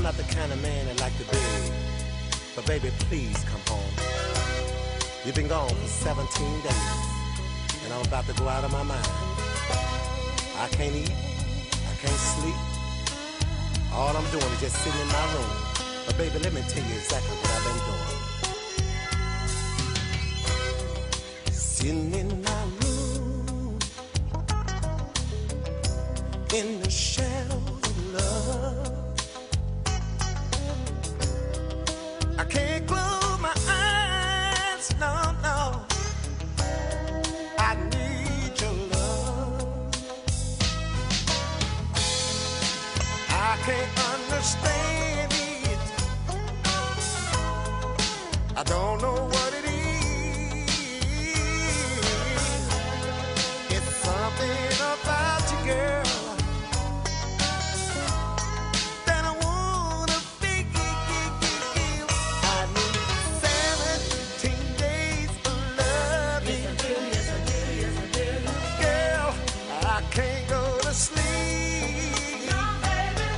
not the kind of man that like to beg, but baby, please come home. You've been gone for 17 days, and I'm about to go out of my mind. I can't eat, I can't sleep. All I'm doing is just sitting in my room. But baby, let me tell you exactly what I've been doing. Sitting in my room, in the shadows of love. I can't close my eyes, no, no. I need your love. I can't understand it. I don't know what it is. It's something about you, girl. Can't go to sleep. No, baby.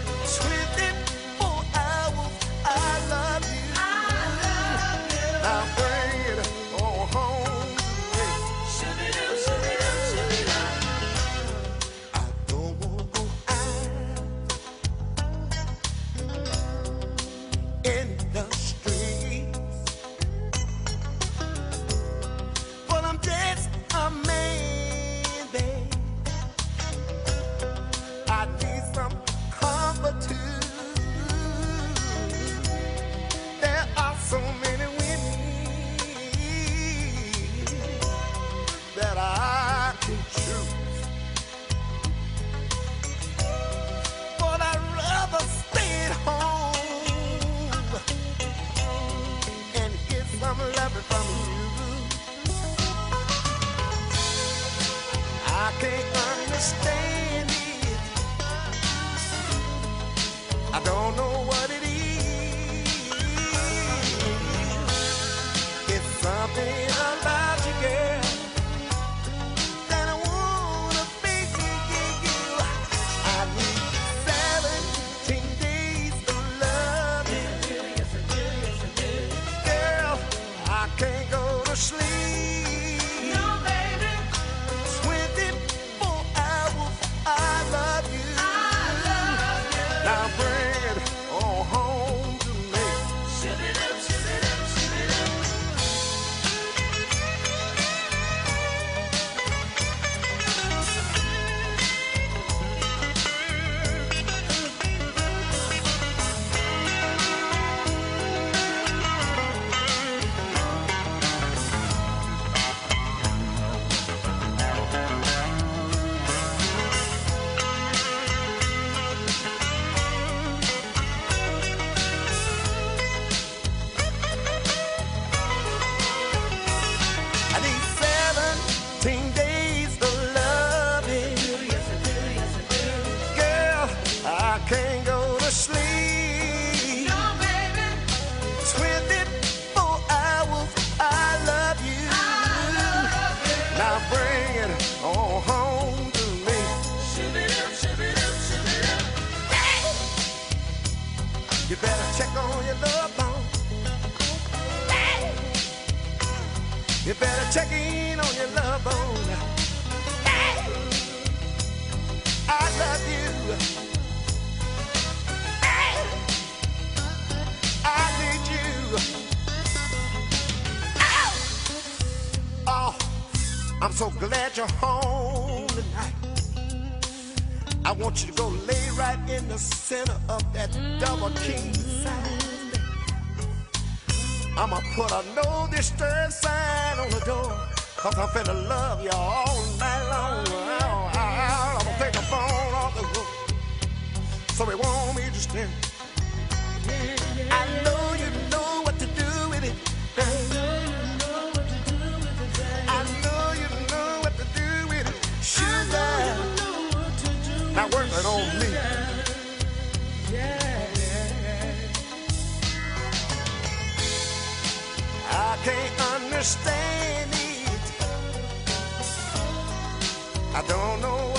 24 hours, I love you. I love you. Now bring it on home. Shoo-be-doo, shoo-be-doo, shoo-be-doo. I don't wanna go out in the streets, but I'm just a man, babe. I need some comfort too. There are so many women that I can choose, but I'd rather stay at home and get some love from you. I can't understand it. I don't know what it is. It's something about you, girl, that I wanna be you. I need 17 days of loving. Yes, I do, yes, I do. Girl, I can't go to sleep. No, baby. 24 hours, I love you. Now bring it on home to me. Shoo-be-doo, shoo-be-doo, shoo-be-doo. I need 17 days of loving. Yes, I do, yes, I do. Girl, I can't go to sleep. No, baby. 24 hours, I love you. I love you. Now bring it on home to me. Shoo-be-doo, shoo-be-doo, shoo-be-doo. Hey! You better check on your love phone. You better check in on your love bone. Hey! I love you. Hey! I need you. Ow! Oh, I'm so glad you're home tonight. I want you to go lay right in the center of that double king size. I'ma put a no disturb sign on the door, 'cause I'm finna love you all night long. I'ma take the phone off the hook, so it won't be disturbed. I know you know what to do with it. I know you know what to do with it. I know you know what to do with it. Sugar, now work it on me. I can't understand it. I don't know